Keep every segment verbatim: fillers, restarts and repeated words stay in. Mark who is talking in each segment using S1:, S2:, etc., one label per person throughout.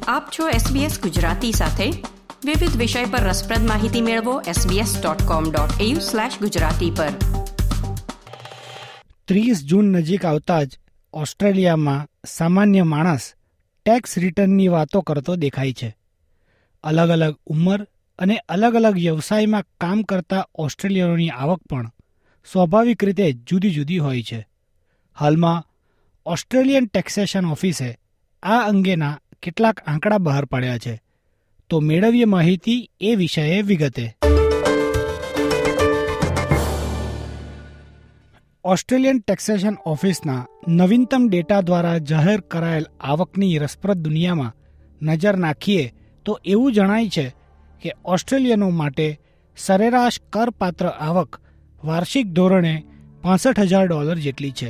S1: આપ છો એસબીએસ ગુજરાતી સાથે. વિવિધ વિષય પર રસપ્રદ માહિતી મેળવો SBS dot com dot AU slash Gujarati પર.
S2: ત્રીસ જૂન નજીક આવતા જ ઓસ્ટ્રેલિયામાં સામાન્ય માણસ ટેક્સ રિટર્નની વાતો કરતો દેખાય છે. અલગ અલગ ઉંમર અને અલગ અલગ વ્યવસાયમાં કામ કરતા ઓસ્ટ્રેલિયનોની આવક પણ સ્વાભાવિક રીતે જુદી જુદી હોય છે. હાલમાં ઓસ્ટ્રેલિયન ટેક્સેશન ઓફિસે આ અંગેના કેટલાક આંકડા બહાર પાડ્યા છે. તો મેળવીએ માહિતી એ વિષયે વિગતે. ઓસ્ટ્રેલિયન ટેક્સેશન ઓફિસના નવીનતમ ડેટા દ્વારા જાહેર કરાયેલ આવકની રસપ્રદ દુનિયામાં નજર નાખીએ તો એવું જણાય છે કે ઓસ્ટ્રેલિયનો માટે સરેરાશ કરપાત્ર આવક વાર્ષિક ધોરણે પાસઠ હજાર ડોલર જેટલી છે.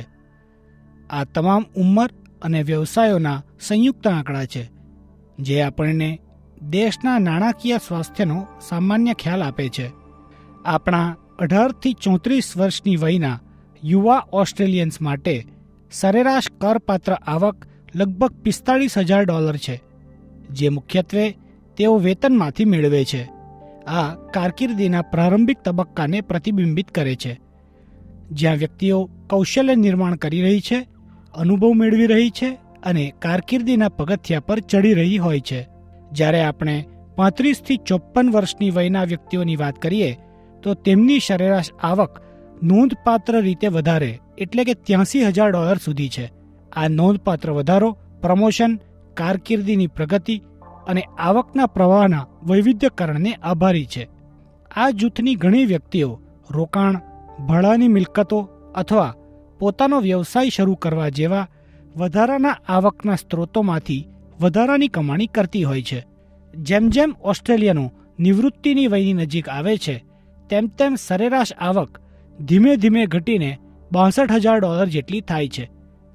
S2: આ તમામ ઉંમર અને વ્યવસાયોના સંયુક્ત આંકડા છે, જે આપણને દેશના નાણાકીય સ્વાસ્થ્યનો સામાન્ય ખ્યાલ આપે છે. આપણા અઢારથી ચોત્રીસ વર્ષની વયના યુવા ઓસ્ટ્રેલિયન્સ માટે સરેરાશ કરપાત્ર આવક લગભગ પિસ્તાળીસ હજાર ડોલર છે, જે મુખ્યત્વે તેઓ વેતનમાંથી મેળવે છે. આ કારકિર્દીના પ્રારંભિક તબક્કાને પ્રતિબિંબિત કરે છે, જ્યાં વ્યક્તિઓ કૌશલ્ય નિર્માણ કરી રહી છે, અનુભવ મેળવી રહી છે અને કારકિર્દીના પગથિયા પર ચડી રહી હોય છે. જ્યારે આપણે પાંત્રીસથી ચોપન વર્ષની વયના વ્યક્તિઓની વાત કરીએ તો તેમની સરેરાશ આવક નોંધપાત્ર રીતે વધારે એટલે કે ત્યાસી હજાર ડોલર સુધી છે. આ નોંધપાત્ર વધારો પ્રમોશન, કારકિર્દીની પ્રગતિ અને આવકના પ્રવાહના વૈવિધ્યકરણને આભારી છે. આ જૂથની ઘણી વ્યક્તિઓ રોકાણ, ભાડાની મિલકતો અથવા પોતાનો વ્યવસાય શરૂ કરવા જેવા વધારાના આવકના સ્ત્રોતોમાંથી વધારાની કમાણી કરતી હોય છે. જેમ જેમ ઓસ્ટ્રેલિયનો નિવૃત્તિની વયની નજીક આવે છે, તેમ તેમ સરેરાશ આવક ધીમે ધીમે ઘટીને બાસઠ હજાર ડોલર જેટલી થાય છે.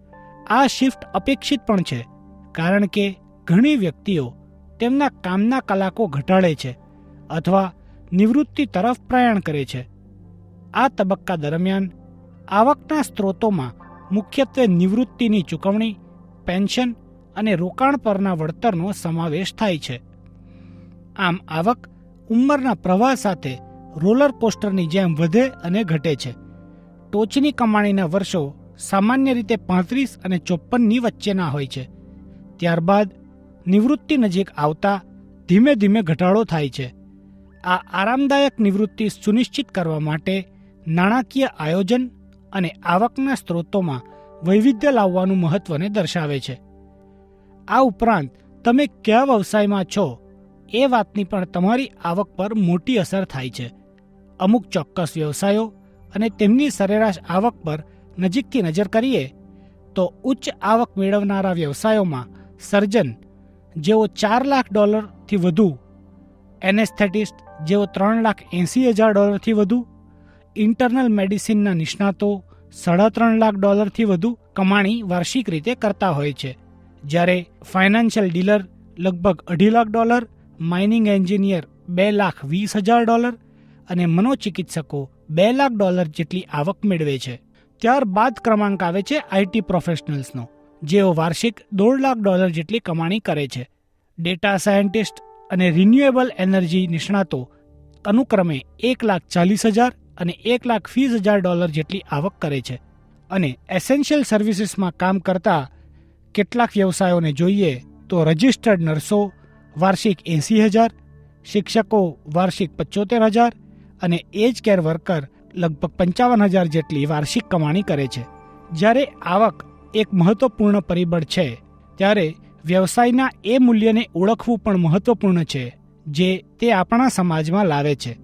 S2: આ શિફ્ટ અપેક્ષિત પણ છે, કારણ કે ઘણી વ્યક્તિઓ તેમના કામના કલાકો ઘટાડે છે અથવા નિવૃત્તિ તરફ પ્રયાણ કરે છે. આ તબક્કા દરમિયાન આવકના સ્ત્રોતોમાં મુખ્યત્વે નિવૃત્તિની ચૂકવણી, પેન્શન અને રોકાણ પરના વળતરનો સમાવેશ થાય છે. આમ આવક ઉંમરના પ્રવાહ સાથે રોલર કોસ્ટરની જેમ વધે અને ઘટે છે. ટોચની કમાણીના વર્ષો સામાન્ય રીતે પાંત્રીસ અને ચોપનની વચ્ચેના હોય છે. ત્યારબાદ નિવૃત્તિ નજીક આવતા ધીમે ધીમે ઘટાડો થાય છે. આ આરામદાયક નિવૃત્તિ સુનિશ્ચિત કરવા માટે નાણાકીય આયોજન અને આવકના સ્ત્રોતોમાં વૈવિધ્ય લાવવાનું મહત્વને દર્શાવે છે. આ ઉપરાંત તમે કયા વ્યવસાયમાં છો એ વાતની પણ તમારી આવક પર મોટી અસર થાય છે. અમુક ચોક્કસ વ્યવસાયો અને તેમની સરેરાશ આવક પર નજીકથી નજર કરીએ તો ઉચ્ચ આવક મેળવનારા વ્યવસાયોમાં સર્જન, જેઓ ચાર લાખ ડોલરથી વધુ, એનેસ્થેટિસ્ટ, જેઓ ત્રણ લાખ એંસી હજાર ડોલરથી વધુ, ઇન્ટરનલ મેડિસિનના નિષ્ણાતો સાડા ત્રણ લાખ ડોલરથી વધુ કમાણી વાર્ષિક રીતે કરતા હોય છે. જ્યારે ફાઇનાન્શિયલ ડીલર લગભગ અઢી લાખ ડોલર, માઇનિંગ એન્જિનિયર બે લાખ વીસ હજાર ડોલર અને મનોચિકિત્સકો બે લાખ ડોલર જેટલી આવક મેળવે છે. ત્યારબાદ ક્રમાંક આવે છે આઈટી પ્રોફેશનલ્સનો, જેઓ વાર્ષિક દોઢ લાખ ડોલર જેટલી કમાણી કરે છે. ડેટા સાયન્ટિસ્ટ અને રિન્યુએબલ એનર્જી નિષ્ણાતો અનુક્રમે એક લાખ ચાલીસ હજાર અને એક લાખ વીસ હજાર ડોલર જેટલી આવક કરે છે. અને એસેન્શિયલ સર્વિસીસમાં કામ કરતા કેટલાક વ્યવસાયોને જોઈએ તો રજિસ્ટર્ડ નર્સો વાર્ષિક એંસી હજાર, શિક્ષકો વાર્ષિક પંચોતેર હજાર અને એજ કેર વર્કર લગભગ પંચાવન હજાર જેટલી વાર્ષિક કમાણી કરે છે. જ્યારે આવક એક મહત્વપૂર્ણ પરિબળ છે, ત્યારે વ્યવસાયના એ મૂલ્યને ઓળખવું પણ મહત્વપૂર્ણ છે જે તે આપણા સમાજમાં લાવે છે.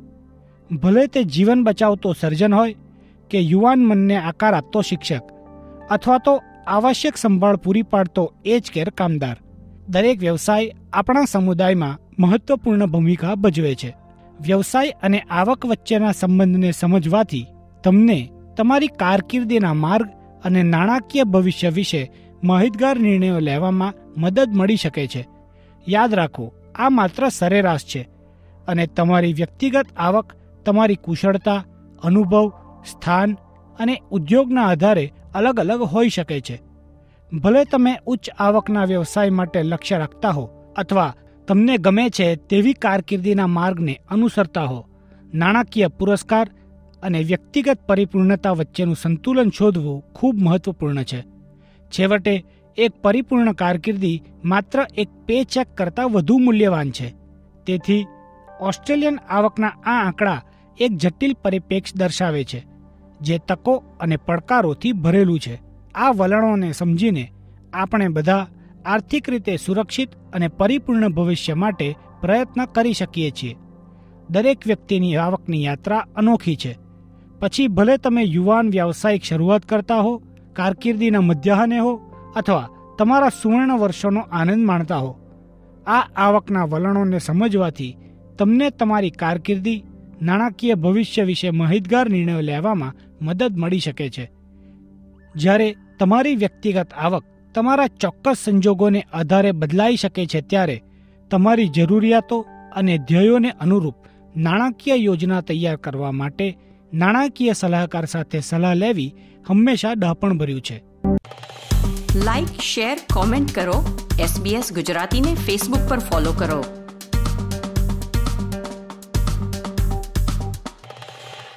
S2: ભલે તે જીવન બચાવતો સર્જન હોય કે યુવાન મનને આકાર આપતો શિક્ષક અથવા તો આવશ્યક સંભાળ પૂરી પાડતો એજ કેર કામદાર, દરેક વ્યવસાય આપણા સમુદાયમાં મહત્વપૂર્ણ ભૂમિકા ભજવે છે. વ્યવસાય અને આવક વચ્ચેના સંબંધને સમજવાથી તમને તમારી કારકિર્દીના માર્ગ અને નાણાકીય ભવિષ્ય વિશે માહિતગાર નિર્ણયો લેવામાં મદદ મળી શકે છે. યાદ રાખો, આ માત્ર સરેરાશ છે અને તમારી વ્યક્તિગત આવક તમારી કુશળતા, અનુભવ, સ્થાન અને ઉદ્યોગના આધારે અલગ અલગ હોઈ શકે છે. ભલે તમે ઉચ્ચ આવકના વ્યવસાય માટે લક્ષ્ય રાખતા હો અથવા તમને ગમે છે તેવી કારકિર્દીના માર્ગને અનુસરતા હો, નાણાકીય પુરસ્કાર અને વ્યક્તિગત પરિપૂર્ણતા વચ્ચેનું સંતુલન શોધવું ખૂબ મહત્વપૂર્ણ છે. છેવટે એક પરિપૂર્ણ કારકિર્દી માત્ર એક પે ચેક કરતાં વધુ મૂલ્યવાન છે. તેથી ઓસ્ટ્રેલિયન આવકના આ આંકડા એક જટિલ પરિપ્રેક્ષ દર્શાવે છે, જે તકો અને પડકારોથી ભરેલું છે. આ વલણોને સમજીને આપણે બધા આર્થિક રીતે સુરક્ષિત અને પરિપૂર્ણ ભવિષ્ય માટે પ્રયત્ન કરી શકીએ છીએ. દરેક વ્યક્તિની આવકની યાત્રા અનોખી છે. પછી ભલે તમે યુવાન વ્યાવસાયિક શરૂઆત કરતા હો, કારકિર્દીના મધ્યાહને હો અથવા તમારા સુવર્ણ વર્ષોનો આનંદ માણતા હો, આ આવકના વલણોને સમજવાથી તમને તમારી કારકિર્દી, નાણાકીય ભવિષ્ય વિશે માહિતગાર નિર્ણયો લેવામાં મદદ મળી શકે છે. જ્યારે તમારી વ્યક્તિગત આવક તમારા ચોક્કસ સંજોગોને આધારે બદલાઈ શકે છે, ત્યારે તમારી જરૂરિયાતો અને ધ્યેયોને અનુરૂપ નાણાકીય યોજના તૈયાર કરવા માટે નાણાકીય સલાહકાર સાથે સલાહ લેવી હંમેશા ડહાપણભર્યું છે.
S1: લાઇક, શેર, કોમેન્ટ કરો. એસબીએસ ગુજરાતીને ફેસબુક પર ફોલો કરો.